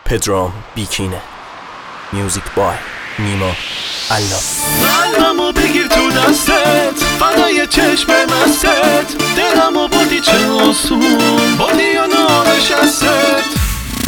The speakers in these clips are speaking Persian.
پدرام بیکینه. میوزیک بای نیما الله. قلبمو بگیر تو دستت، فدای چشم مستت، دلمو بردی چه آسون، بردی یا نانشستت.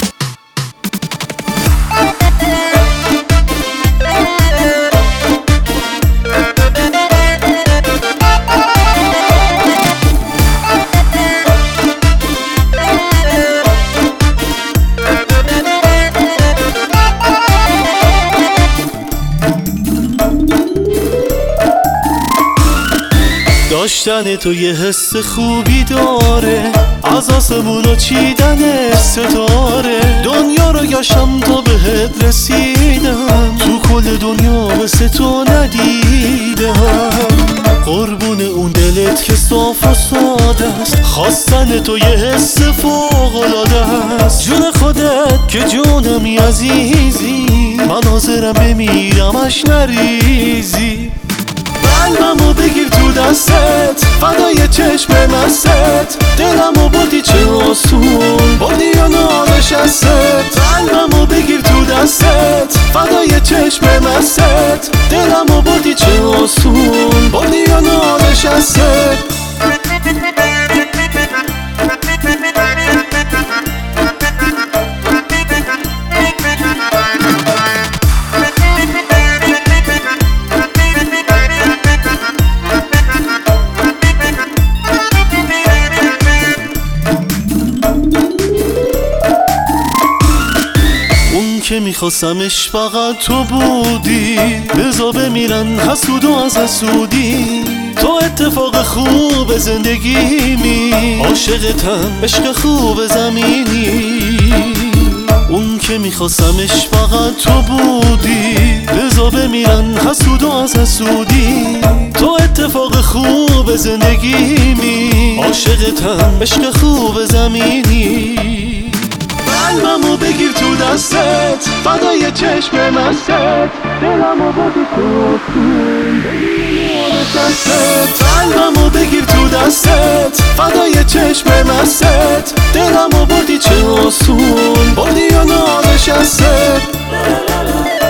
داشتن تو یه حس خوبی داره، از آسمونا چیدن ستاره. دنیا رو گشتم تا بهت رسیدم، تو کل دنیا مثل تو ندیدم. قربون اون دلت که صاف و ساده است، خواستن تو یه حس فوق‌العاده است. جون خودت که جونمی عزیزی، من حاضرم بمیرمش نریزی. قلبمو بگیر تو دستت، فدای چشم مستت، دلمو بردی چه آسون، بردی یا نانشستت. قلبمو بگیر تو دستت، فدای چشم مستت، دلمو بردی چه آسون، بردی یا نانشستت. که میخواستمش فقط تو بودی، بزا بمیرن حسود و از حسودی. تو اتفاق خوب زندگیمی، عاشقتم عشق خوب زمینی. اون که میخواستمش فقط تو بودی، بزا بمیرن حسود و از حسودی. تو اتفاق خوب زندگیمی، عاشقتم عشق خوب زمینی. قلبمو بگیر تو دستت، فدای چشم مستت، دلمو بردی تو آسون، قلبمو بگیر تو دستت، فدای چشم مستت، دلمو بردی چه آسون، بردی یا نانشستت.